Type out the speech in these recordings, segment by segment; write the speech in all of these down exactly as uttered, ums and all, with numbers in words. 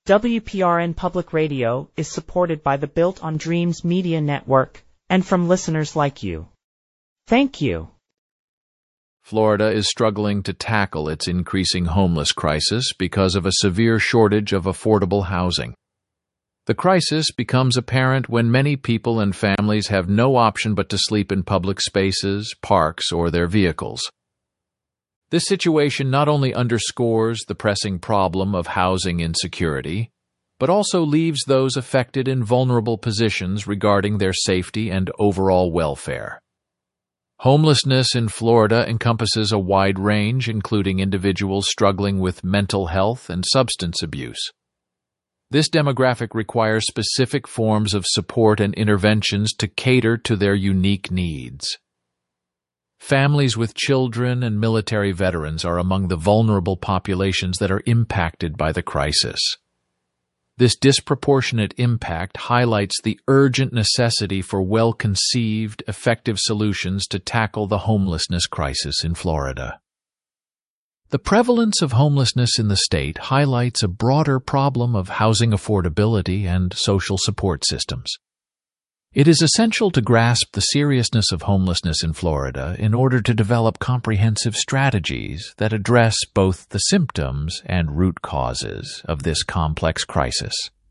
W P R N Public Radio is supported by the Built on Dreams Media Network and from listeners like you. Thank you. Florida is struggling to tackle its increasing homeless crisis because of a severe shortage of affordable housing. The crisis becomes apparent when many people and families have no option but to sleep in public spaces, parks, or their vehicles. This situation not only underscores the pressing problem of housing insecurity, but also leaves those affected in vulnerable positions regarding their safety and overall welfare. Homelessness in Florida encompasses a wide range, including individuals struggling with mental health and substance abuse. This demographic requires specific forms of support and interventions to cater to their unique needs. Families with children and military veterans are among the vulnerable populations that are impacted by the crisis. This disproportionate impact highlights the urgent necessity for well-conceived, effective solutions to tackle the homelessness crisis in Florida. The prevalence of homelessness in the state highlights a broader problem of housing affordability and social support systems. It is essential to grasp the seriousness of homelessness in Florida in order to develop comprehensive strategies that address both the symptoms and root causes of this complex crisis.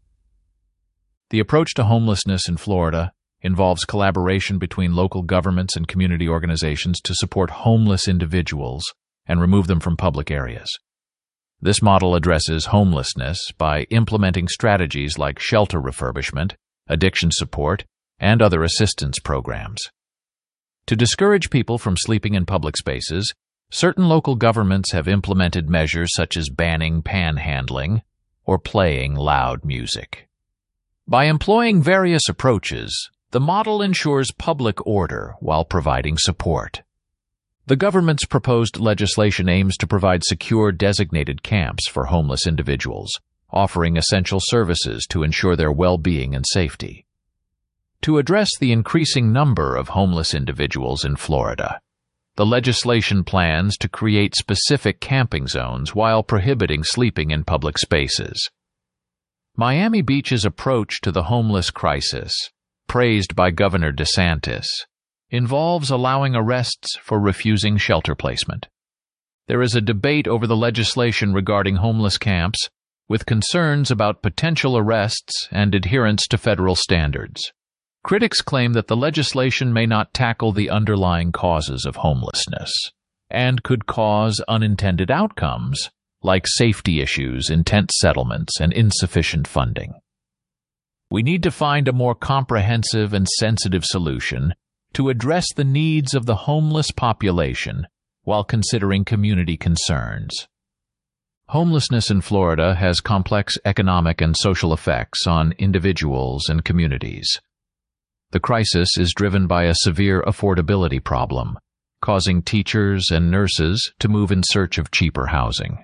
The approach to homelessness in Florida involves collaboration between local governments and community organizations to support homeless individuals and remove them from public areas. This model addresses homelessness by implementing strategies like shelter refurbishment, addiction support, and other assistance programs. To discourage people from sleeping in public spaces, certain local governments have implemented measures such as banning panhandling or playing loud music. By employing various approaches, the model ensures public order while providing support. The government's proposed legislation aims to provide secure designated camps for homeless individuals, offering essential services to ensure their well-being and safety. To address the increasing number of homeless individuals in Florida, the legislation plans to create specific camping zones while prohibiting sleeping in public spaces. Miami Beach's approach to the homeless crisis, praised by Governor DeSantis, involves allowing arrests for refusing shelter placement. There is a debate over the legislation regarding homeless camps, with concerns about potential arrests and adherence to federal standards. Critics claim that the legislation may not tackle the underlying causes of homelessness and could cause unintended outcomes like safety issues in tent settlements and insufficient funding. We need to find a more comprehensive and sensitive solution to address the needs of the homeless population while considering community concerns. Homelessness in Florida has complex economic and social effects on individuals and communities. The crisis is driven by a severe affordability problem, causing teachers and nurses to move in search of cheaper housing.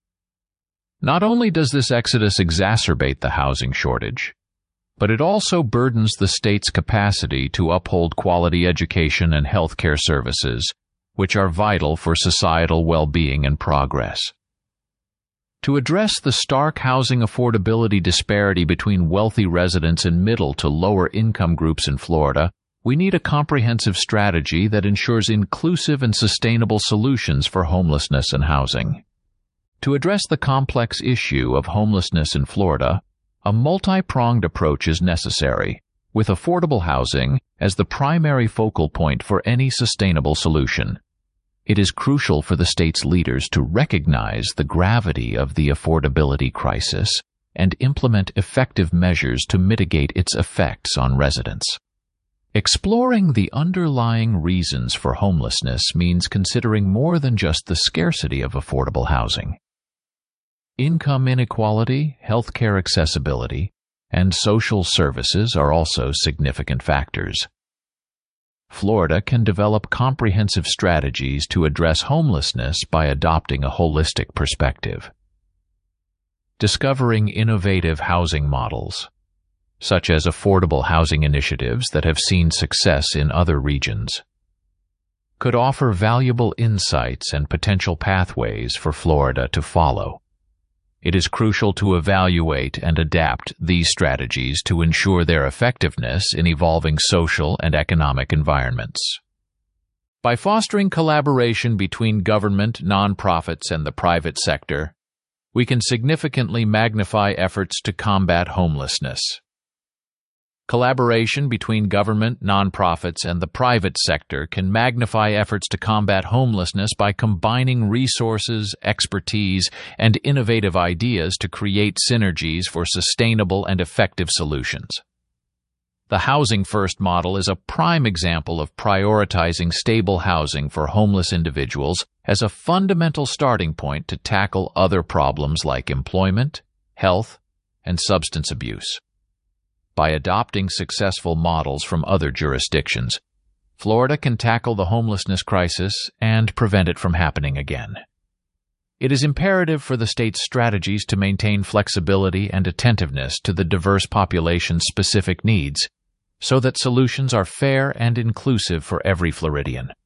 Not only does this exodus exacerbate the housing shortage, but it also burdens the state's capacity to uphold quality education and healthcare services, which are vital for societal well-being and progress. To address the stark housing affordability disparity between wealthy residents and middle to lower income groups in Florida, we need a comprehensive strategy that ensures inclusive and sustainable solutions for homelessness and housing. To address the complex issue of homelessness in Florida, a multi-pronged approach is necessary, with affordable housing as the primary focal point for any sustainable solution. It is crucial for the state's leaders to recognize the gravity of the affordability crisis and implement effective measures to mitigate its effects on residents. Exploring the underlying reasons for homelessness means considering more than just the scarcity of affordable housing. Income inequality, healthcare accessibility, and social services are also significant factors. Florida can develop comprehensive strategies to address homelessness by adopting a holistic perspective. Discovering innovative housing models, such as affordable housing initiatives that have seen success in other regions, could offer valuable insights and potential pathways for Florida to follow. it is crucial to evaluate and adapt these strategies to ensure their effectiveness in evolving social and economic environments. By fostering collaboration between government, nonprofits, and the private sector, we can significantly magnify efforts to combat homelessness. Collaboration between government, nonprofits, and the private sector can magnify efforts to combat homelessness by combining resources, expertise, and innovative ideas to create synergies for sustainable and effective solutions. The Housing First model is a prime example of prioritizing stable housing for homeless individuals as a fundamental starting point to tackle other problems like employment, health, and substance abuse. By adopting successful models from other jurisdictions, Florida can tackle the homelessness crisis and prevent it from happening again. It is imperative for the state's strategies to maintain flexibility and attentiveness to the diverse population's specific needs, so that solutions are fair and inclusive for every Floridian.